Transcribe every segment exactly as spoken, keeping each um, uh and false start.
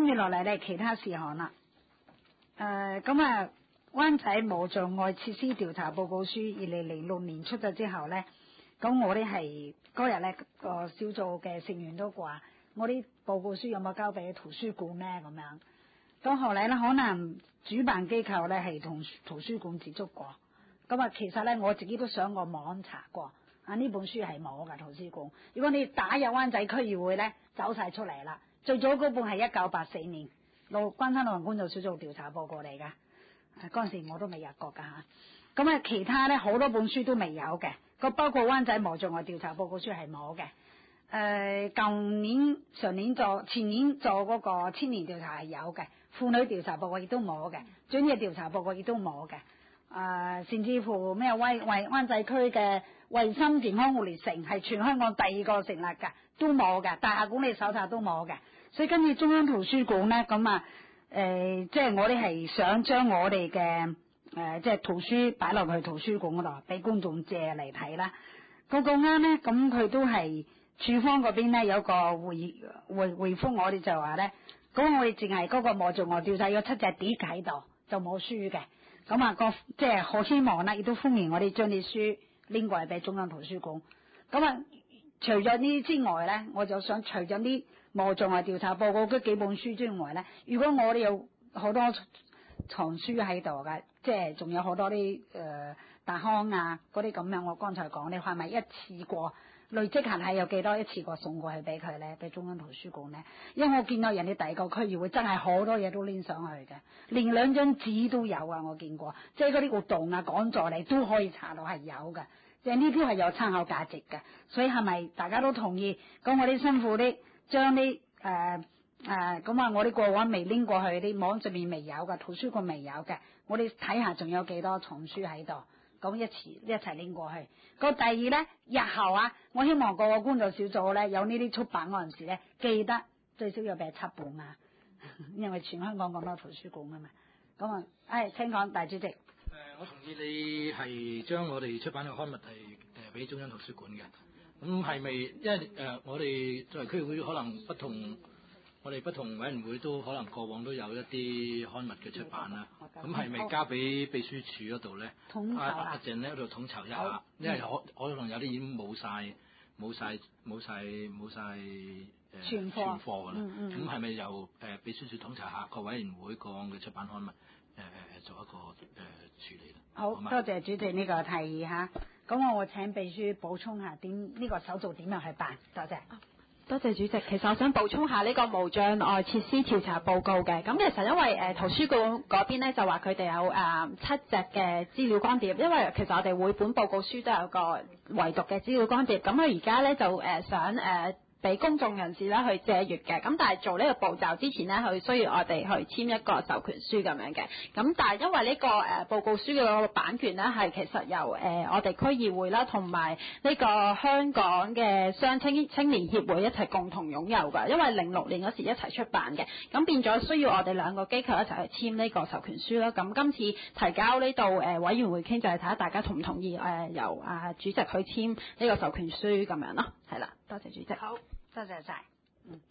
住落嚟咧，其他事項啦。誒咁啊，灣仔無障礙設施調查報告書二零零六年出咗之後咧，咁我哋係嗰日咧個小組嘅成員都話，我啲報告書有冇交俾圖書館咧咁樣。咁後嚟咧，可能主辦機構咧係同圖書館接觸過。咁啊，其實咧我自己都上過網查過，啊呢本書係冇㗎圖書館。如果你打入灣仔區議會咧，走晒出嚟啦。最早嗰本係一九八四年老關山老人工作小組調查報告嚟㗎，嗰陣時我都未入過㗎嚇。咁啊，其他咧好多本書都未有嘅，個包括灣仔無障礙調查報告書係冇嘅。誒、呃，舊年上年做前年做嗰個千年調查係有嘅，婦女調查報告亦都冇嘅，專業調查報告亦都冇嘅。誒、呃，甚至乎咩灣灣灣仔區嘅衞生健康活力城係全香港第二個成立㗎，都冇嘅，大廈管理手冊都冇嘅。所以跟住中央圖書館咧，咁啊誒，即係我哋係想將我哋嘅誒即係圖書擺落去圖書館嗰度，俾觀眾借嚟睇啦。嗰個啱咧，咁佢都係處方嗰邊咧有個回回回覆我哋就話咧，咁我哋淨係嗰個無障礙調查有七隻碟喺度，就冇書嘅。咁啊個即係好希望啦，亦都歡迎我哋將啲書拎過嚟俾中央圖書館。咁啊，除咗呢之外咧，我就想除咗啲無障礙調查報告嗰幾本書之外咧，如果我哋有好多藏書喺度嘅，即係仲有好多啲誒大康啊嗰啲咁樣，我剛才講你係咪一次過累積下係有幾多一次過送過去俾佢咧，俾中央圖書館咧？因為我見到人哋第二個區議會真係好多嘢都拎上去嘅，連兩張紙都有啊！我見過，即係嗰啲活動啊講座你都可以查到係有嘅，即係呢啲係有參考價值嘅。所以係咪大家都同意？咁我啲辛苦啲將啲誒誒咁啊，我啲過往未拎過去啲網上面未有嘅，圖書館未有嘅，我哋睇下仲有幾多藏書喺度。咁一齊一齊拎過去。個第二咧，日後啊，我希望個個工作小組咧有呢啲出版嗰陣時咧，記得最少有俾七本啊，因為全香港咁多圖書館啊嘛。咁啊，誒，請講，大主席。誒、 呃，我同意你係將我哋出版嘅刊物係誒俾中央圖書館嘅。咁係咪因為誒、呃、我哋作為區議會可能不同？我哋不同委員會都可能過往都有一啲刊物嘅出版啦，咁係咪交俾秘書處嗰度咧？ 統籌阿阿鄭咧喺度統籌一下，因為可可能有啲已經冇晒冇晒冇晒冇晒誒存貨㗎啦。咁係咪由誒秘書處統籌下各委員會個案嘅出版刊物誒誒、呃、做一個誒、呃、處理啦？ 好，好多謝主席呢個提議嚇。咁我會請秘書補充下點呢、呢個手續點樣去辦？多謝。 多謝主席，其實我想補充下呢個無障礙設施調查報告嘅。咁其實因為誒、呃、圖書館嗰邊咧就話佢哋有誒、呃、七隻嘅資料光碟，因為其實我哋每本報告書都有個唯獨嘅資料光碟。咁佢而家咧就誒、呃、想誒。呃俾公眾人士咧去借閱嘅，咁但係做呢個步驟之前呢，佢需要我哋去簽一個授權書咁樣嘅。咁但係因為呢、這個誒、呃、報告書嘅版權呢，係其實由誒、呃、我哋區議會啦，同埋呢個香港嘅雙青青年協會一齊共同擁有㗎。因為零六年嗰時一齊出版嘅，咁變咗需要我哋兩個機構一齊去簽呢個授權書啦。咁今次提交呢度誒委員會傾就係睇下大家同唔同意誒、呃、由啊、呃、主席去簽呢個授權書咁樣咯。係啦，多謝主席。 好。多謝晒，嗯，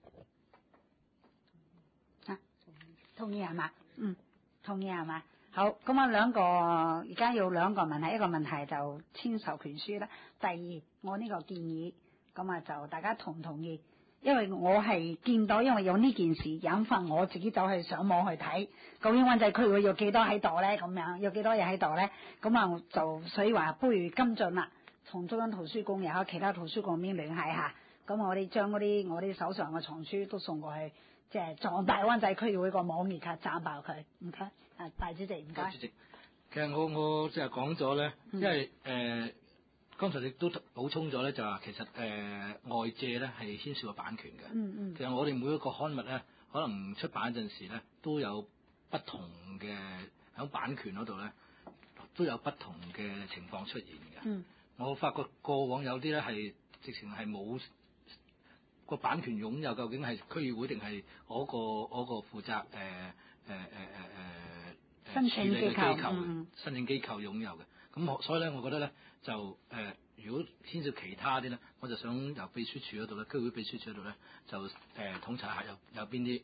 啊，同意係嘛？嗯，同意係嘛？好，咁啊兩個而家有兩個問題，一個問題就簽授權書啦。第二，我呢個建議，咁啊就大家同唔同意？因為我係見到，因為有呢件事引發我自己走去上網去睇，究竟灣仔區會有幾多喺度咧？咁樣有幾多嘢喺度咧？咁啊就所以話不如跟進啦，從中央圖書館又有其他圖書館邊聯繫下。咁我哋將嗰啲我哋手上嘅藏書都送過去，即係壯大灣仔區議會個網頁卡炸爆佢。唔該，啊大主席唔該。主席， 其實我我即係講咗咧，因為誒、呃、剛才你都補充咗咧，就話其實誒、呃、外借咧係牽涉個版權嘅。嗯嗯。其實我哋每一個刊物咧，可能出版嗰陣時咧，都有不同嘅喺版權嗰度咧，都有不同嘅情況出現嘅。嗯。我發覺過往有啲咧係直情係冇。個版權擁有究竟係區議會定係嗰個嗰、嗰個負責誒誒誒誒誒申請機構、 嗯、申請機構擁有嘅，咁所以咧，我覺得咧就誒、呃，如果牽涉其他啲咧，我就想由秘書處嗰度咧，區議會秘書處嗰度咧就誒、呃、統查下有有邊啲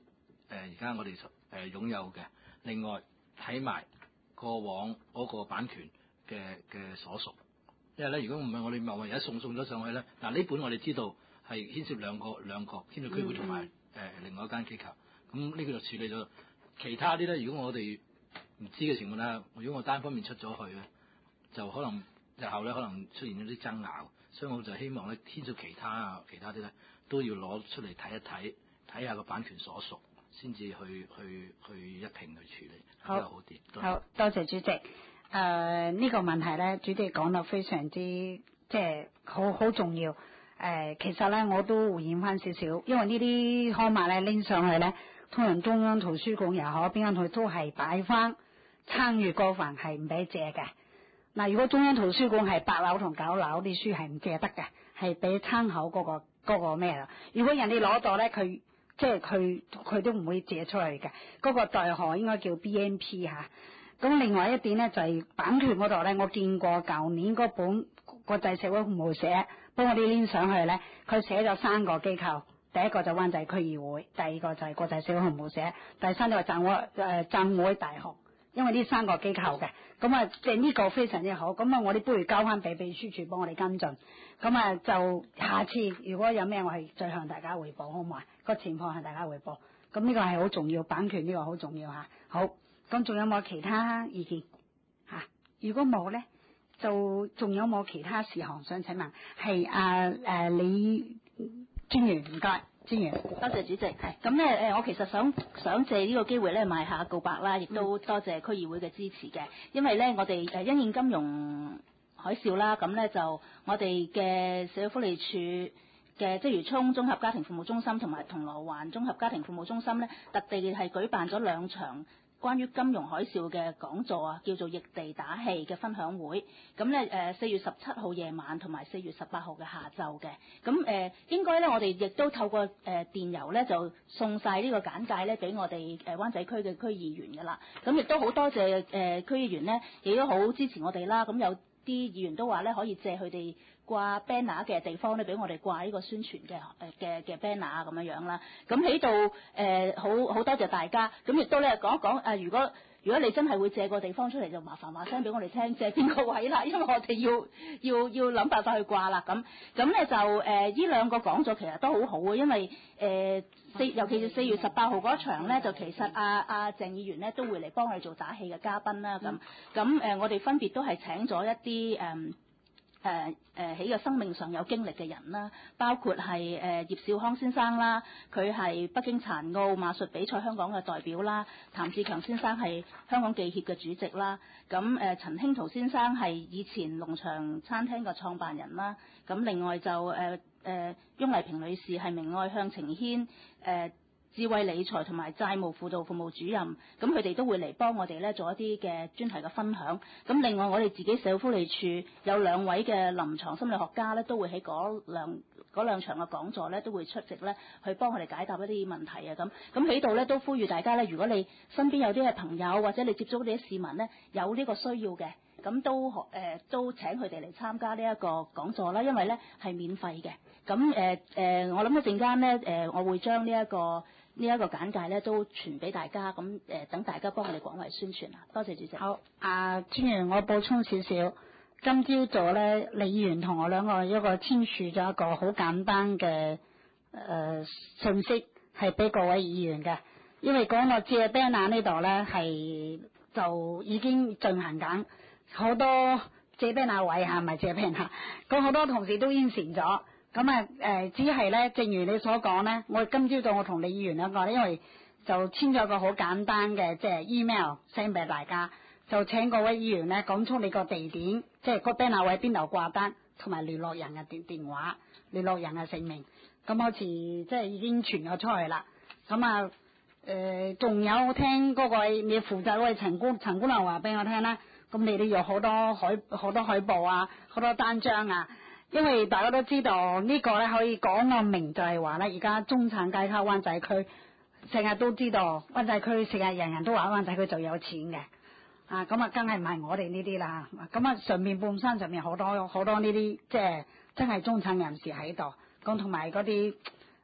而家我哋誒、呃、擁有嘅，另外睇埋過往嗰個版權嘅嘅所屬，因為咧如果唔係我哋貿貿然一送送咗上去咧，嗱呢本我哋知道係牽涉兩個兩個天主區會同埋誒另外一間機構，咁呢個就處理咗。其他啲咧，如果我哋唔知嘅情況下，如果我單方面出咗去咧，就可能日後咧可能出現咗啲爭拗，所以我就希望咧牽涉其他啊其他啲咧都要攞出嚟睇一睇，睇下個版權所屬，先至去去去一併去處理，比較好啲。 好，多謝主席。誒、呃、呢、這個問題咧，主席講得非常之即係好好重要。誒、呃、其實咧我都回應翻少少，因為呢啲刊物咧拎上去咧，通常中央圖書館又好，邊間佢都係擺翻參與嗰份係唔俾借嘅。嗱，如果中央圖書館係八樓同九樓啲書係唔借得嘅，係俾參考嗰、嗰個、嗰個咩啦？如果人哋攞到咧，佢即係佢佢都唔會借出去嘅。嗰、嗰個代號應該叫 B M P 嚇。咁另外一點咧就係、係、版權嗰度咧，我見過舊年嗰本國際社會服務社幫我哋拎上去咧，佢寫咗三個機構。第一個就灣仔區議會，第二個就係國際社會服務社，第三就係浸會誒浸會大學，因為呢三個機構嘅，咁啊即係呢個非常之好，咁啊我哋不如交翻俾秘書處幫我哋跟進，咁啊就下次如果有咩我係再向大家匯報好唔好啊？個情況向大家匯報，咁呢個係好重要，版權呢個好重要嚇。好，咁仲有冇其他意見嚇、啊？如果冇咧，就仲有冇其他事項想請問？係啊誒李專員唔該。專員， 多謝主席。係咁咧，誒，我其實想想借呢個機會咧，賣下告白啦，亦都多謝區議會嘅支持嘅。因為咧，我哋誒因應金融海嘯啦，咁咧就我哋嘅社會福利署嘅鰂魚涌綜合家庭服務中心同埋銅鑼灣綜合家庭服務中心咧，特地係舉辦咗兩場關於金融海嘯嘅講座啊，叫做逆地打氣嘅分享會。咁咧誒，四月十七號夜晚同埋四月十八號嘅下晝嘅。咁誒、呃、應該咧，我哋亦都透過誒、呃、電郵咧，就送晒呢個簡介咧俾我哋誒灣仔區嘅區議員㗎啦。咁亦都好多謝誒、呃、區議員咧，亦都好支持我哋啦。咁有啲議員都話咧，可以借佢哋掛 banner 嘅地方咧，俾我哋掛呢個宣傳嘅誒嘅嘅 banner 咁樣樣啦。咁喺度誒好好多謝大家。咁亦都咧講一講誒、呃，如果如果你真係會借個地方出嚟，就麻煩話聲俾我哋聽，借邊個位啦，因為我哋要要要諗辦法去掛啦。咁咁咧就誒呢、呃、兩個講座其實都好好嘅，因為誒四、呃、尤其是四月十八號嗰場咧，就其實阿阿鄭議員咧都會嚟幫我哋做打氣嘅嘉賓啦。咁咁誒我哋分別都係請咗一啲誒。呃誒誒喺個生命上有經歷嘅人啦，包括係誒、呃、葉少康先生啦，佢係北京殘奧馬術比賽香港嘅代表啦，譚志強先生係香港記協嘅主席啦，咁誒、呃、陳興圖先生係以前農場餐廳嘅創辦人啦，咁另外就誒誒翁麗萍女士係明愛向晴軒誒。呃智慧理財同埋債務輔導服務主任，咁佢哋都會嚟幫我哋咧做一啲嘅專題嘅分享。咁另外我哋自己社會福利處有兩位嘅臨床心理學家咧，都會喺嗰兩嗰兩場嘅講座咧都會出席咧，去幫我哋解答一啲問題啊。咁咁喺度咧都呼籲大家咧，如果你身邊有啲嘅朋友或者你接觸啲市民咧有呢個需要嘅，咁都誒、呃、都請佢哋嚟參加呢一個講座啦，因為咧係免費嘅。咁誒誒，我諗一陣間咧誒，我會將呢一個呢一個簡介咧都傳俾大家，咁誒等大家幫我哋廣為宣傳啊！多謝主席。 好，啊專員，我補充少少。今朝早咧，李議員同我兩個一個簽署咗一個好簡單嘅誒、呃、信息，係俾各位議員嘅。因為講到借 banner 呢度咧，係就已經進行緊好多借 banner 位嚇，唔係借 banner。咁好多同事都應承咗。咁啊誒，只係咧，正如你所講咧，我今朝早我同李議員兩個咧，因為就簽咗個好簡單嘅即係 email send 俾大家，就請各位議員咧講出你個地點，即係個 banner 位邊度掛單，同埋聯絡人嘅電電話、聯絡人嘅姓名。咁好似即係已經傳咗出去啦。咁啊誒，仲、呃、有聽嗰位你負責嗰位陳姑陳姑娘話俾我聽啦。咁你哋有好多海好多海報啊，好多單張啊。因為大家都知道、這個、呢個咧可以講個明就係話咧，而家中產階級灣仔區成日都知道灣仔區成日人人都話灣仔區就有錢嘅，啊咁啊，梗係唔係我哋呢啲啦，咁啊上面半山上面好多好多呢啲即係真係中產人士喺度，咁同埋嗰啲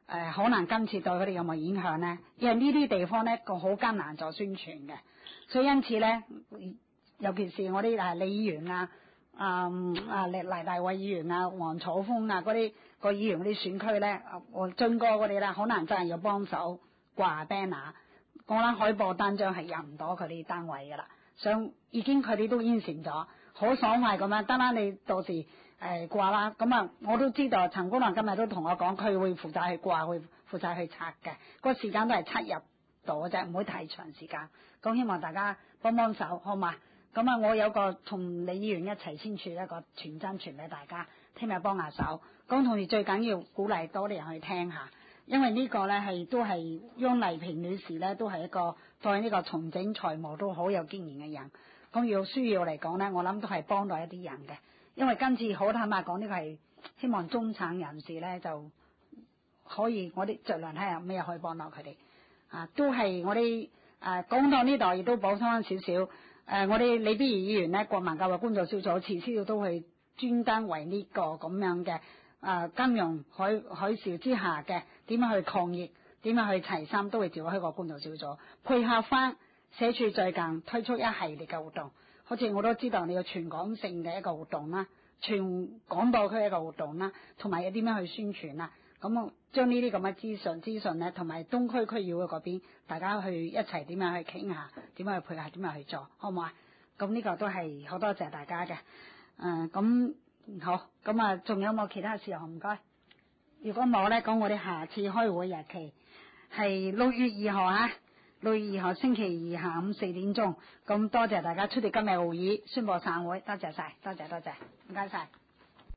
呃、可能今次對佢哋有冇影響咧？因為呢啲地方咧個好艱難做宣傳嘅，所以因此咧，尤其是我啲誒李議員啊、啊啊黎黎大偉議員啊、黃楚峰啊嗰啲個議員嗰啲選區咧，我俊哥嗰啲啦，可能真係要幫手掛 banner， 我諗海報單張係入唔到佢哋單位噶啦，想已經佢哋都應承咗，好爽快咁樣，得啦你到時誒掛啦，咁啊我都知道陳姑娘今日都同我講，佢會負責去掛，會負責去拆嘅，個時間都係七日到嘅啫，唔會太長時間。咁希望大家幫幫手，好嘛？咁啊，我有個同李議員一齊簽署一個傳真傳俾大家，聽日幫下手。咁同時最緊要鼓勵多啲人去聽下，因為呢個咧係都係翁麗萍女士咧，都係一個對呢個重整財務都好有經驗嘅人。咁要需要嚟講咧，我諗都係幫到一啲人嘅。因為今次好坦白講，呢、這個係希望中產人士咧就可以，我哋盡量睇下咩可以幫到佢哋。啊，都係我哋誒講到呢度，亦都補充翻少少。誒、呃，我哋李碧儀議員咧，國民教育工作小組遲啲都會專登為呢個咁樣嘅誒、呃、金融海海嘯之下嘅點樣去抗疫，點樣去齊心，都會召開個工作小組，配合翻社署最近推出一系列嘅活動，好似我都知道你有全港性嘅一個活動啦，全港島區一個活動啦，同埋有點樣去宣傳啦。咁啊，將呢啲咁嘅資訊資訊咧，同埋東區區議會嗰邊，大家去一齊點樣去傾下，點樣去配合，點樣去做，好唔好啊？咁呢個都係好多謝大家嘅。誒、呃，咁好，咁啊，仲有冇其他事項？唔該。如果冇咧，咁我哋下次開會日期係六月二號啊，六月二號星期二下午四點鐘。咁多謝大家出席今日會議，宣佈散會，多謝晒，多謝多謝，唔該晒。